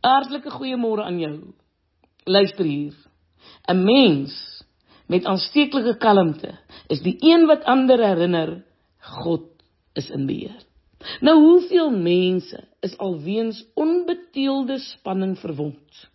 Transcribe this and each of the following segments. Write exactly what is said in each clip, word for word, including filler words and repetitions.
Hartlike goeiemôre aan jou. Luister hier. 'n Mens met aansteeklike kalmte is die een wat ander herinner, God is in beheer. Nou, hoeveel mense is alweens onbeteelde spanning verwond?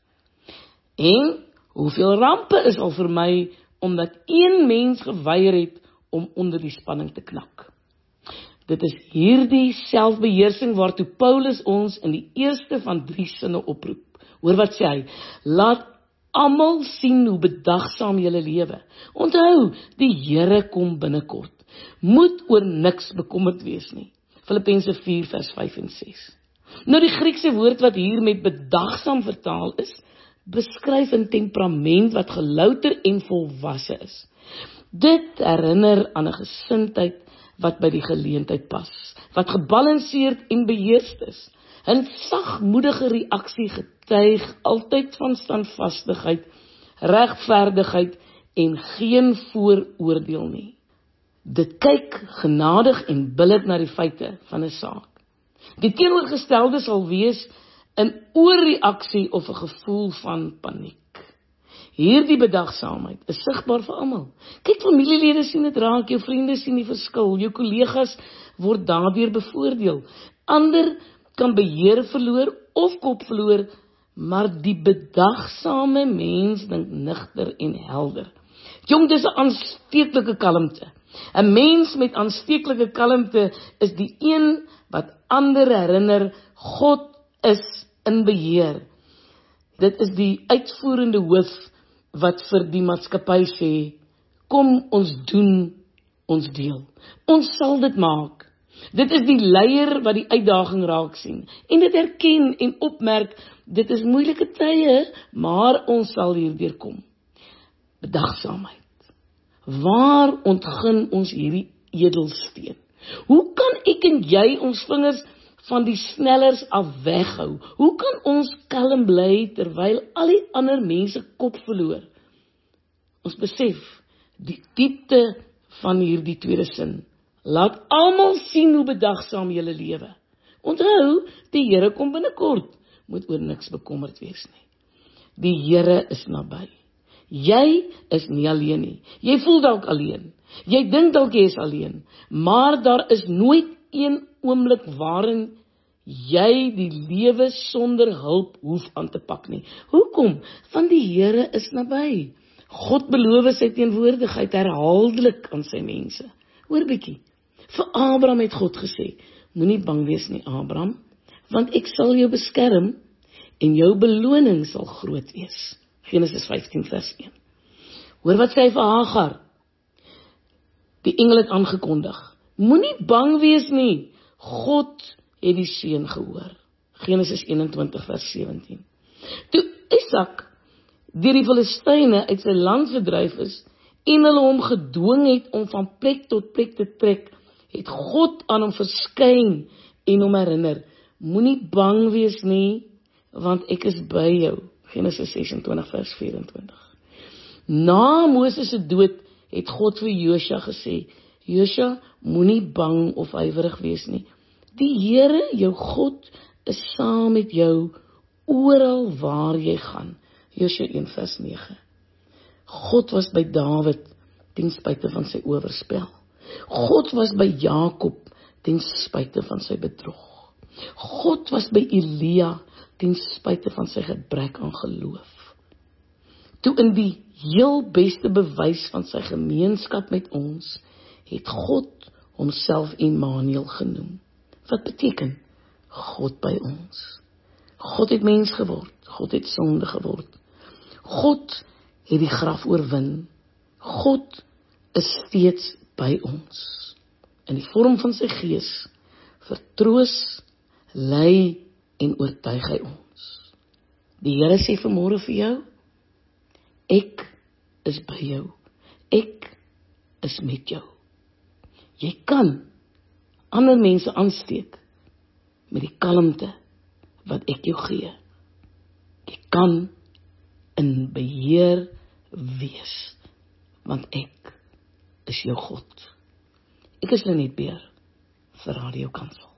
En hoeveel rampe is al vermy, omdat een mens geweier het om onder die spanning te knak? Dit is hierdie selfbeheersing waartoe Paulus ons in die eerste van drie sinne oproep. Hoor wat sê hy? Laat almal sien hoe bedagsaam julle lewe. Onthou, die Here kom binnekort. Moet oor niks bekommerd wees nie. Filippense vier vers vyf en ses. Nou die Griekse woord wat hier met bedagsaam vertaal is, beskryf 'n temperament wat gelouter en volwasse is. Dit herinner aan 'n gesindheid wat by die geleentheid pas, wat gebalanseerd en beheerst is. 'n sagmoedige reaksie getuig altyd van standvastigheid, regverdigheid en geen vooroordeel nie. Dit kyk genadig en billik na die feite van 'n saak. Die teenoorgestelde sal wees 'n oorreaksie of 'n gevoel van paniek. Hierdie bedagsaamheid is sigbaar vir almal. Kyk, familielede sien dit raak, jou vriende sien die verskil, jou kollegas word daardeur bevoordeel. Ander kan beheer verloor of kop verloor, maar die bedagsame mens dink nigter en helder. Jong, dis 'n aansteeklike kalmte. 'n Mens met aansteeklike kalmte is die een wat ander herinner, God is in beheer. Dit is die uitvoerende hoof wat vir die maatskappy sê, kom ons doen ons deel. Ons sal dit maak. Dit is die leier wat die uitdaging raak sien en dit erken en opmerk, dit is moeilike tye, maar ons sal hierdeur kom. Bedagsaamheid. Waar ontgin ons hierdie edelsteen? Hoe kan ek en jy ons vingers van die snellers af weghou? Hoe kan ons kalm bly terwyl al die ander mense kop verloor? Ons besef die diepte van hierdie tweede sin. Laat almal sien hoe bedagsaam julle lewe. Onthou, die Here kom binnekort. Moet oor niks bekommerd wees nie. Die Here is naby. Jy is nie alleen nie. Jy voel dalk alleen. Jy dink dalk jy is alleen. Maar daar is nooit een oomblik waarin jy die lewe sonder hulp hoef aan te pak nie. Hoekom? Want die Here is naby. God beloof sy teenwoordigheid herhaaldelik aan sy mense. Hoor bietjie. Vir Abraham het God gesê, moenie bang wees nie, Abraham, want ek sal jou beskerm en jou beloning sal groot wees. Genesis vyftien vers een. Hoor wat sê hy vir Hagar? Die engel het aangekondig, moenie bang wees nie, God het die seun gehoor. Genesis eenentwintig vers sewentien. Toe Isak deur die Filistyne uit sy land verdryf is en hulle hom gedwing het om van plek tot plek te trek, het God aan hom verskyn en hom herinner, moenie bang wees nie, want ek is by jou. Genesis sesentwintig vers vyerentwintig. Na Moses se dood het God vir Josua gesê, Josua, moenie bang of huiwerig wees nie. Die Here, jou God, is saam met jou oral waar jy gaan. Josua een vers nege. God was by Dawid ten spyte van sy oorspel. God was by Jakob ten spyte van sy bedrog. God was by Elia ten spyte van sy gebrek aan geloof. Toe in die heel beste bewys van sy gemeenskap met ons, het God homself Immanuel genoem. Wat beteken? God by ons. God het mens geword. God het sonde geword. God het die graf oorwin. God is steeds by ons. In die vorm van sy gees, vertroos, lei en oortuig hy ons. Die Here sê vanmôre vir jou, ek is by jou. Ek is met jou. Jy kan ander mense aansteek met die kalmte wat ek jou gee. Jy kan in beheer wees, want ek is jou God. Ek is Lenet Beer vir Radio Kansel.